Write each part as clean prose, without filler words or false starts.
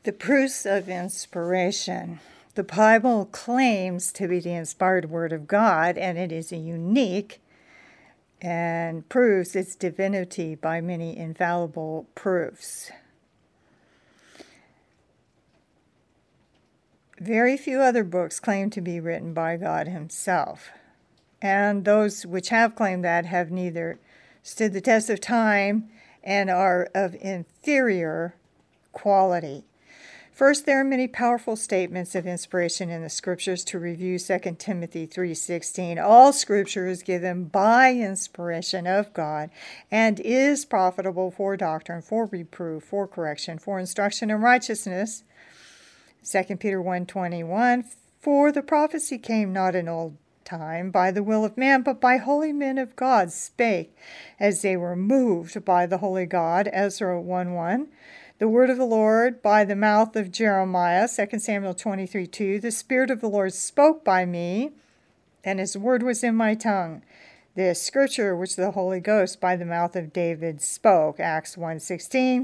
The proofs of inspiration. The Bible claims to be the inspired Word of God, and it is unique and proves its divinity by many infallible proofs. Very few other books claim to be written by God Himself, and those which have claimed that have neither stood the test of time and are of inferior quality. First, there are many powerful statements of inspiration in the Scriptures. To review 2 Timothy 3:16, all Scripture is given by inspiration of God and is profitable for doctrine, for reproof, for correction, for instruction in righteousness. 2 Peter 1:21, for the prophecy came not in old time by the will of man, but by holy men of God spake, as they were moved by the holy God. Ezra 1:1. The word of the Lord by the mouth of Jeremiah, 2 Samuel 23:2. The Spirit of the Lord spoke by me, and His word was in my tongue. The Scripture which the Holy Ghost by the mouth of David spoke, Acts 1:16.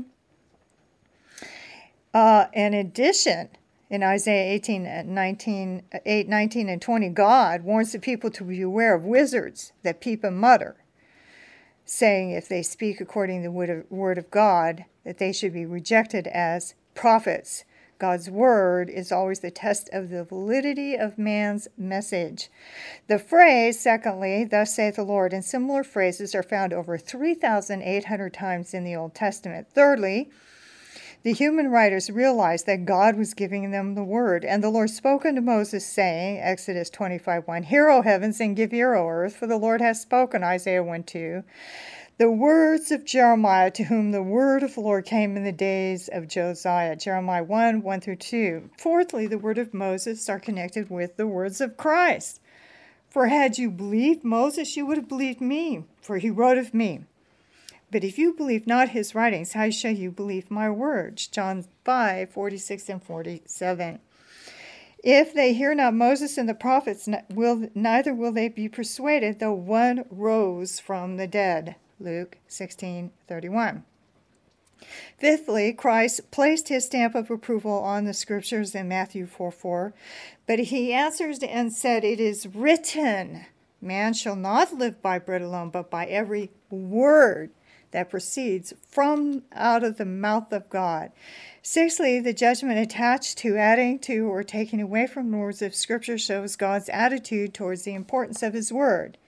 In addition, in Isaiah 8:19 and 20, God warns the people to beware of wizards that peep and mutter, saying if they speak according to the word of God, that they should be rejected as prophets. God's word is always the test of the validity of man's message. The phrase, secondly, thus saith the Lord, and similar phrases are found over 3,800 times in the Old Testament. Thirdly, the human writers realized that God was giving them the word, and the Lord spoke unto Moses, saying, Exodus 25:1, Hear, O heavens, and give ear, O earth, for the Lord hath spoken, Isaiah 1:2. The words of Jeremiah, to whom the word of the Lord came in the days of Josiah, Jeremiah 1:1-2. Fourthly, the word of Moses are connected with the words of Christ. For had you believed Moses, you would have believed me, for he wrote of me. But if you believe not his writings, how shall you believe my words? John 5:46 and 47. If they hear not Moses and the prophets, neither will they be persuaded, though one rose from the dead. Luke 16:31. Fifthly, Christ placed his stamp of approval on the Scriptures in Matthew 4:4. But he answered and said, It is written, Man shall not live by bread alone, but by every word that proceeds from out of the mouth of God. Sixthly, the judgment attached to adding to or taking away from the words of Scripture shows God's attitude towards the importance of his word.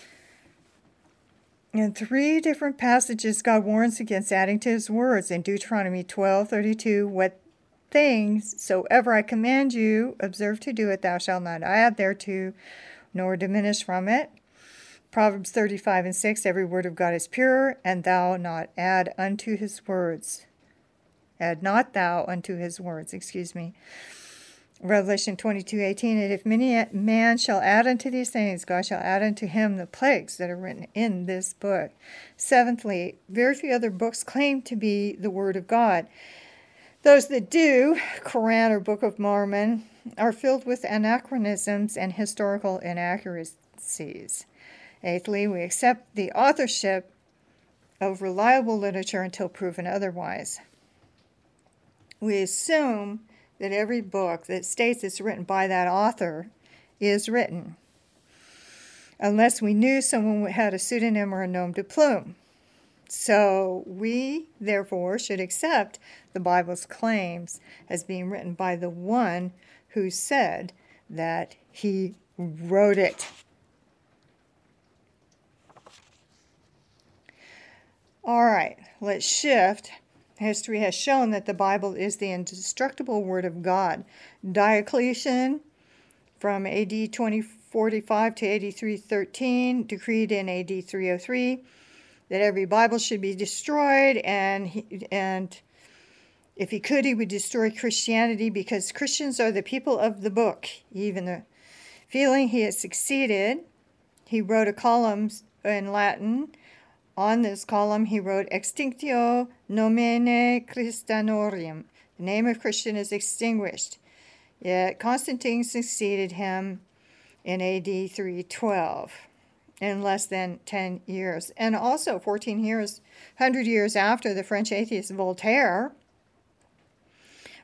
In 3 different passages, God warns against adding to his words. In Deuteronomy 12:32, What things soever I command you, observe to do it, thou shalt not add thereto, nor diminish from it. Proverbs 35:6, Every word of God is pure, and thou not add unto his words. Add not thou unto his words, Revelation 22:18, And if many man shall add unto these things, God shall add unto him the plagues that are written in this book. Seventhly, very few other books claim to be the word of God. Those that do, Quran or Book of Mormon, are filled with anachronisms and historical inaccuracies. Eighthly, we accept the authorship of reliable literature until proven otherwise. We assume that every book that states it's written by that author is written, unless we knew someone had a pseudonym or a nom de plume. So we, therefore, should accept the Bible's claims as being written by the one who said that he wrote it. All right, let's shift. History has shown that the Bible is the indestructible Word of God. Diocletian, from A.D. 2045 to A.D. 313, decreed in A.D. 303 that every Bible should be destroyed, and if he could, he would destroy Christianity, because Christians are the people of the book. Even the feeling he had succeeded, he wrote a column in Latin. On this column, he wrote, Extinctio nomine Christianorum. The name of Christian is extinguished. Yet Constantine succeeded him in A.D. 312 in less than 10 years. And also 100 years after the French atheist Voltaire,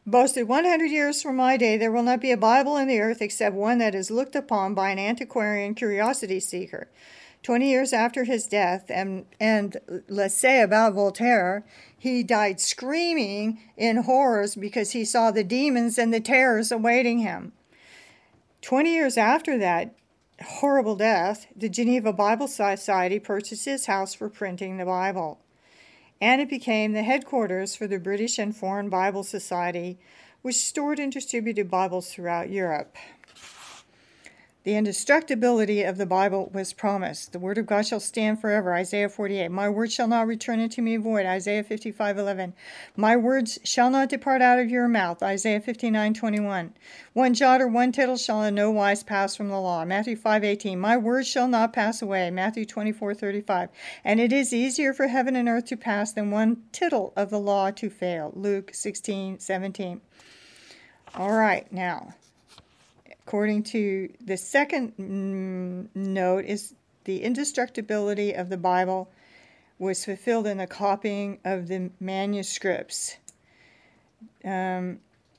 boasted, 100 years from my day, there will not be a Bible in the earth except one that is looked upon by an antiquarian curiosity seeker. 20 years after his death, and let's say about Voltaire, he died screaming in horrors because he saw the demons and the terrors awaiting him. 20 years after that horrible death, the Geneva Bible Society purchased his house for printing the Bible, and it became the headquarters for the British and Foreign Bible Society, which stored and distributed Bibles throughout Europe. The indestructibility of the Bible was promised. The word of God shall stand forever, Isaiah 48. My word shall not return unto me void, Isaiah 55:11. My words shall not depart out of your mouth, Isaiah 59:21. One jot or one tittle shall in no wise pass from the law, Matthew 5:18. My words shall not pass away, Matthew 24:35. And it is easier for heaven and earth to pass than one tittle of the law to fail, Luke 16:17. All right, now, according to the second note, is the indestructibility of the Bible was fulfilled in the copying of the manuscripts. The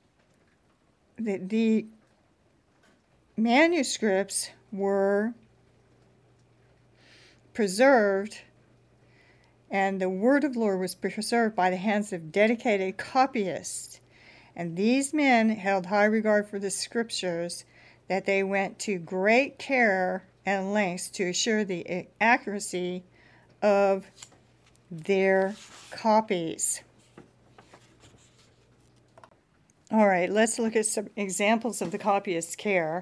manuscripts were preserved, and the word of the Lord was preserved by the hands of dedicated copyists. And these men held high regard for the scriptures, that they went to great care and lengths to assure the accuracy of their copies. All right, let's look at some examples of the copyist's care.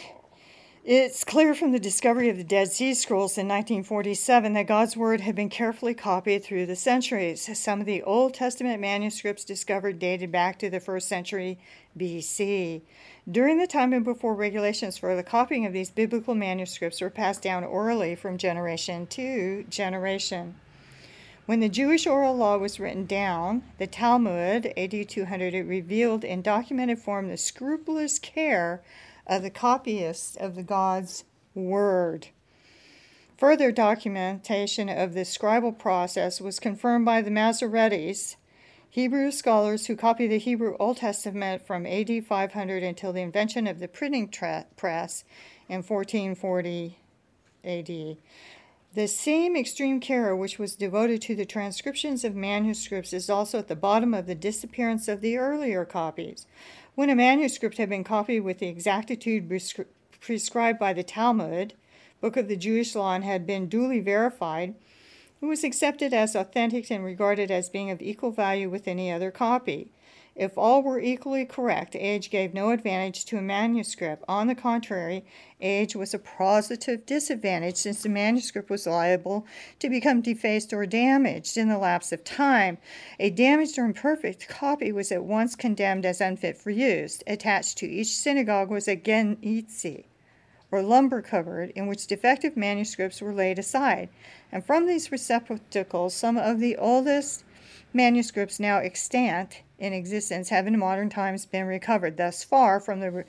It's clear from the discovery of the Dead Sea Scrolls in 1947 that God's Word had been carefully copied through the centuries. Some of the Old Testament manuscripts discovered dated back to the 1st century BC. During the time and before regulations for the copying of these biblical manuscripts were passed down orally from generation to generation. When the Jewish oral law was written down, the Talmud, AD 200, it revealed in documented form the scrupulous care of the copyists of the God's Word. Further documentation of this scribal process was confirmed by the Masoretes, Hebrew scholars who copied the Hebrew Old Testament from AD 500 until the invention of the printing press in 1440 AD. The same extreme care which was devoted to the transcriptions of manuscripts is also at the bottom of the disappearance of the earlier copies. When a manuscript had been copied with the exactitude prescribed by the Talmud, book of the Jewish law, and had been duly verified, it was accepted as authentic and regarded as being of equal value with any other copy. If all were equally correct, age gave no advantage to a manuscript. On the contrary, age was a positive disadvantage, since the manuscript was liable to become defaced or damaged in the lapse of time. A damaged or imperfect copy was at once condemned as unfit for use. Attached to each synagogue was a genitzi, or lumber cupboard, in which defective manuscripts were laid aside. And from these receptacles, some of the oldest manuscripts now extant in existence have in modern times been recovered. Thus far from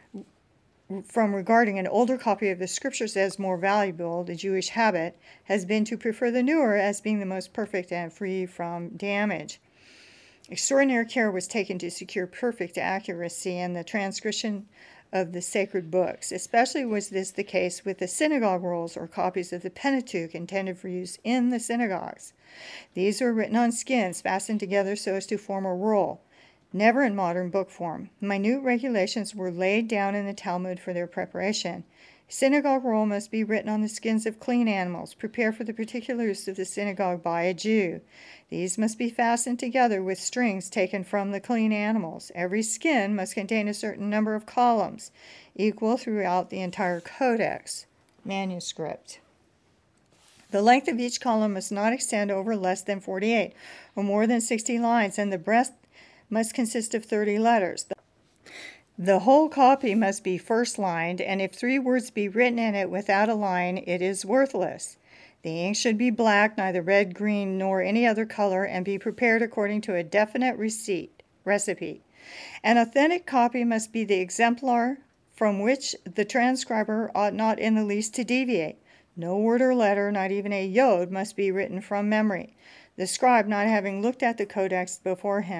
regarding an older copy of the scriptures as more valuable, the Jewish habit has been to prefer the newer as being the most perfect and free from damage. Extraordinary care was taken to secure perfect accuracy in the transcription of the sacred books. Especially was this the case with the synagogue rolls, or copies of the Pentateuch intended for use in the synagogues. These were written on skins fastened together so as to form a roll, never in modern book form. Minute regulations were laid down in the Talmud for their preparation. Synagogue roll must be written on the skins of clean animals, prepared for the particular use of the synagogue by a Jew. These must be fastened together with strings taken from the clean animals. Every skin must contain a certain number of columns, equal throughout the entire codex manuscript. The length of each column must not extend over less than 48, or more than 60 lines, and the breadth must consist of 30 letters. The whole copy must be first-lined, and if 3 words be written in it without a line, it is worthless. The ink should be black, neither red, green, nor any other color, and be prepared according to a definite recipe. An authentic copy must be the exemplar from which the transcriber ought not in the least to deviate. No word or letter, not even a yod, must be written from memory, the scribe not having looked at the codex before him.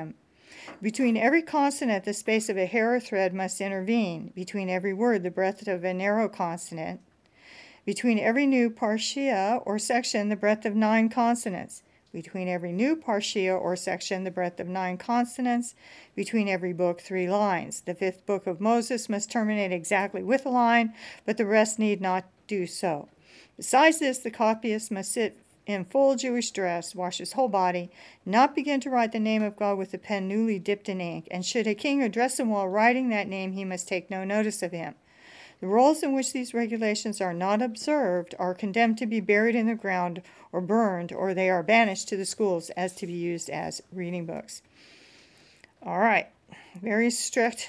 Between every consonant, the space of a hair or thread must intervene. Between every word, the breadth of a narrow consonant. Between every new partia or section, the breadth of 9 consonants. Between every new partia or section, the breadth of 9 consonants. Between every book, 3 lines. The 5th book of Moses must terminate exactly with a line, but the rest need not do so. Besides this, the copyist must sit in full Jewish dress, wash his whole body, not begin to write the name of God with a pen newly dipped in ink, and should a king address him while writing that name, he must take no notice of him. The rolls in which these regulations are not observed are condemned to be buried in the ground or burned, or they are banished to the schools as to be used as reading books. All right, very strict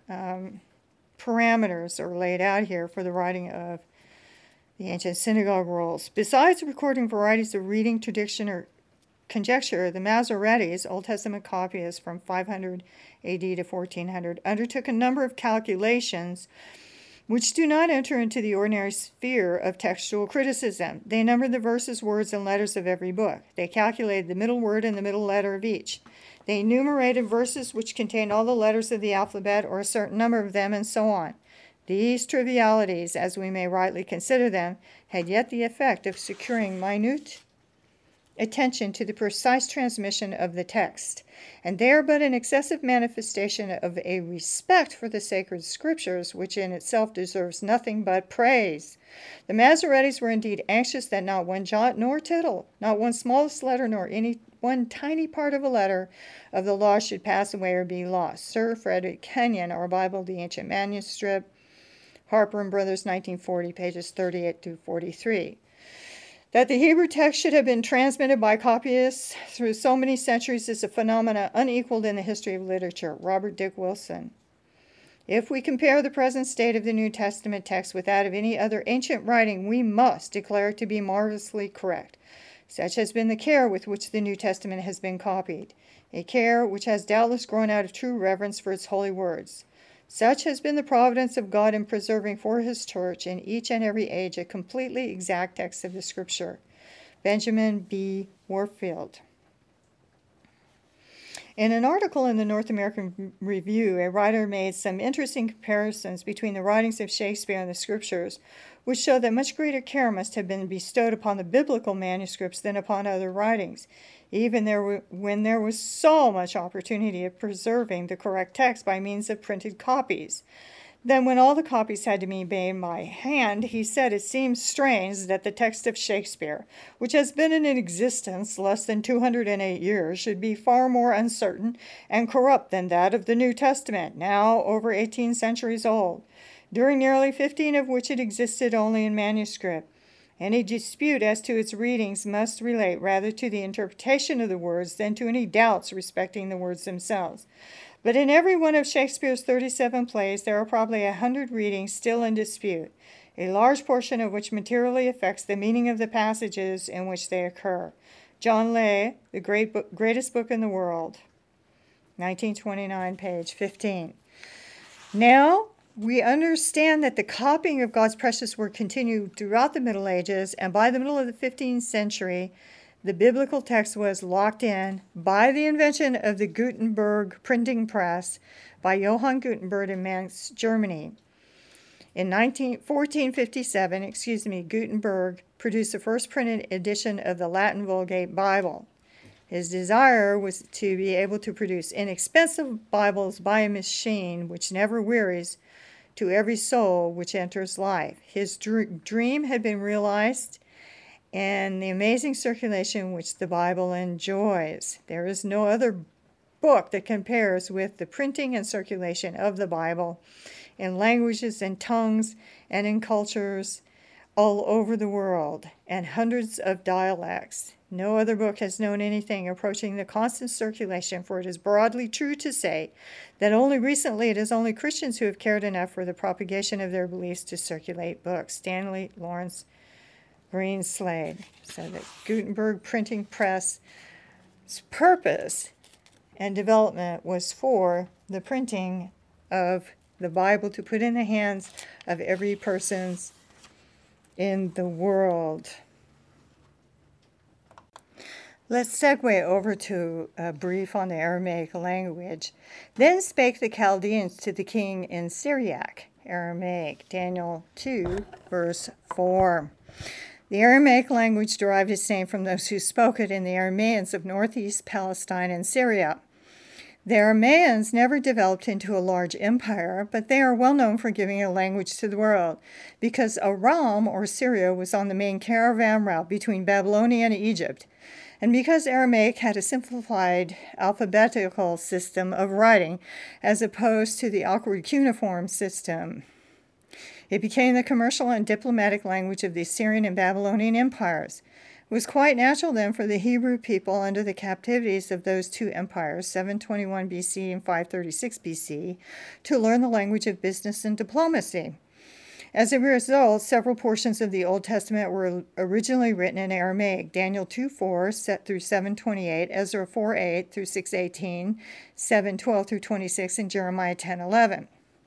parameters are laid out here for the writing of the ancient synagogue rolls. Besides recording varieties of reading, tradition, or conjecture, the Masoretes, Old Testament copyists from 500 AD to 1400, undertook a number of calculations which do not enter into the ordinary sphere of textual criticism. They numbered the verses, words, and letters of every book. They calculated the middle word and the middle letter of each. They enumerated verses which contained all the letters of the alphabet or a certain number of them, and so on. These trivialities, as we may rightly consider them, had yet the effect of securing minute attention to the precise transmission of the text, and they are but an excessive manifestation of a respect for the sacred scriptures, which in itself deserves nothing but praise. The Masoretes were indeed anxious that not one jot nor tittle, not one smallest letter, nor any one tiny part of a letter of the law should pass away or be lost. Sir Frederick Kenyon, Our Bible, the Ancient Manuscript, Harper and Brothers, 1940, pages 38 to 43. That the Hebrew text should have been transmitted by copyists through so many centuries is a phenomenon unequaled in the history of literature. Robert Dick Wilson. If we compare the present state of the New Testament text with that of any other ancient writing, we must declare it to be marvelously correct. Such has been the care with which the New Testament has been copied, a care which has doubtless grown out of true reverence for its holy words. Such has been the providence of God in preserving for his church in each and every age a completely exact text of the Scripture. Benjamin B. Warfield. In an article in the North American Review, a writer made some interesting comparisons between the writings of Shakespeare and the Scriptures, which show that much greater care must have been bestowed upon the biblical manuscripts than upon other writings, even when there was so much opportunity of preserving the correct text by means of printed copies. Then when all the copies had to be made by hand, he said it seems strange that the text of Shakespeare, which has been in existence less than 208 years, should be far more uncertain and corrupt than that of the New Testament, now over 18 centuries old, during nearly 15 of which it existed only in manuscript. Any dispute as to its readings must relate rather to the interpretation of the words than to any doubts respecting the words themselves. But in every one of Shakespeare's 37 plays, there are probably 100 readings still in dispute, a large portion of which materially affects the meaning of the passages in which they occur. John Lay, The Greatest Book in the World, 1929, page 15. Now, we understand that the copying of God's precious word continued throughout the Middle Ages, and by the middle of the 15th century, the biblical text was locked in by the invention of the Gutenberg printing press by Johann Gutenberg in Mainz, Germany. In 1457, Gutenberg produced the first printed edition of the Latin Vulgate Bible. His desire was to be able to produce inexpensive Bibles by a machine which never wearies, to every soul which enters life. His dream had been realized in the amazing circulation which the Bible enjoys. There is no other book that compares with the printing and circulation of the Bible in languages and tongues and in cultures all over the world, and hundreds of dialects. No other book has known anything approaching the constant circulation, for it is broadly true to say that only recently it is only Christians who have cared enough for the propagation of their beliefs to circulate books. Stanley Lawrence Greenslade. So the Gutenberg printing press's purpose and development was for the printing of the Bible to put in the hands of every person in the world. Let's segue over to a brief on the Aramaic language. Then spake the Chaldeans to the king in Syriac, Aramaic, Daniel 2, verse 4. The Aramaic language derived its name from those who spoke it in the Arameans of northeast Palestine and Syria. The Arameans never developed into a large empire, but they are well known for giving a language to the world, because Aram, or Syria, was on the main caravan route between Babylonia and Egypt, and because Aramaic had a simplified alphabetical system of writing as opposed to the awkward cuneiform system. It became the commercial and diplomatic language of the Assyrian and Babylonian empires. It was quite natural then for the Hebrew people under the captivities of those two empires, 721 BC and 536 BC, to learn the language of business and diplomacy. As a result, several portions of the Old Testament were originally written in Aramaic. Daniel 2:4 set through 7:28, Ezra 4:8 through 6:18, 7:12 through 26, and Jeremiah 10:11.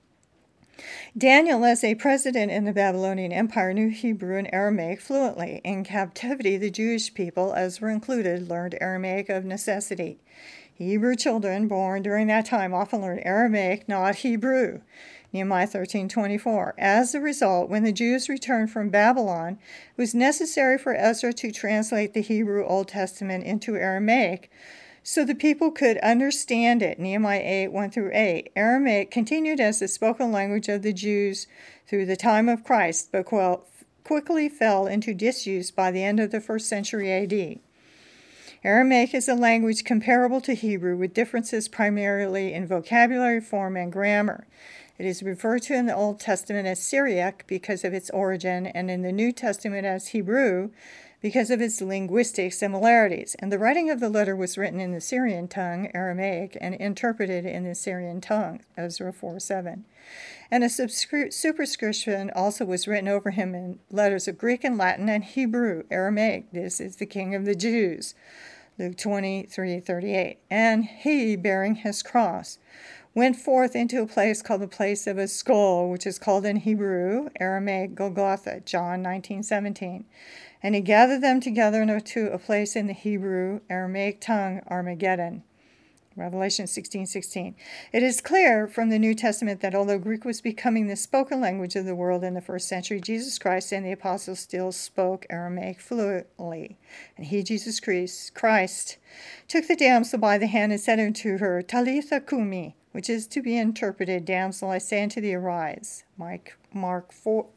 Daniel, as a president in the Babylonian Empire, knew Hebrew and Aramaic fluently. In captivity, the Jewish people, Ezra included, learned Aramaic of necessity. Hebrew children born during that time often learned Aramaic, not Hebrew. Nehemiah 13:24. As a result, when the Jews returned from Babylon, it was necessary for Ezra to translate the Hebrew Old Testament into Aramaic so the people could understand it. Nehemiah 8:1 through 8. Aramaic continued as the spoken language of the Jews through the time of Christ, but quickly fell into disuse by the end of the 1st century AD. Aramaic is a language comparable to Hebrew, with differences primarily in vocabulary, form, and grammar. It is referred to in the Old Testament as Syriac because of its origin, and in the New Testament as Hebrew because of its linguistic similarities. And the writing of the letter was written in the Syrian tongue, Aramaic, and interpreted in the Syrian tongue, Ezra 4:7. And a superscription also was written over him in letters of Greek and Latin and Hebrew, Aramaic. This is the King of the Jews, Luke 23:38. And he, bearing his cross, went forth into a place called the place of a skull, which is called in Hebrew, Aramaic, Golgotha, John 19:17. And he gathered them together into a place in the Hebrew, Aramaic tongue, Armageddon, Revelation 16:16. It is clear from the New Testament that although Greek was becoming the spoken language of the world in the 1st century, Jesus Christ and the apostles still spoke Aramaic fluently. And he, Jesus Christ, took the damsel by the hand and said unto her, Talitha cumi, which is to be interpreted, Damsel, I say unto thee, arise. Mark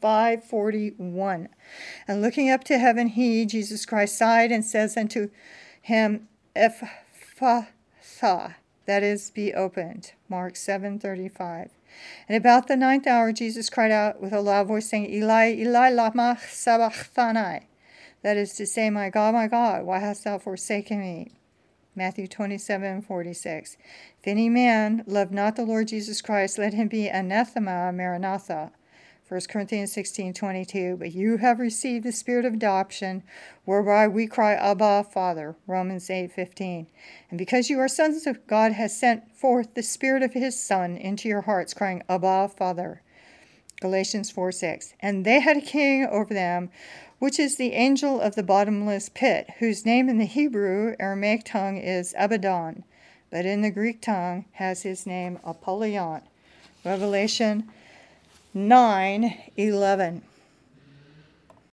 5:41. And looking up to heaven, he, Jesus Christ, sighed and says unto him, Ephphatha, that is, be opened. Mark 7:35. And about the 9th hour, Jesus cried out with a loud voice, saying, Eli, Eli, lama sabachthani. That is to say, my God, why hast thou forsaken me? Matthew 27:46. If any man love not the Lord Jesus Christ, let him be anathema maranatha. 1 Corinthians 16:22. But you have received the spirit of adoption, whereby we cry, Abba, Father. Romans 8:15. And because you are sons of God, has sent forth the spirit of his Son into your hearts, crying, Abba, Father. Galatians 4:6. And they had a king over them, which is the angel of the bottomless pit, whose name in the Hebrew, Aramaic tongue is Abaddon, but in the Greek tongue has his name Apollyon. Revelation 9:11.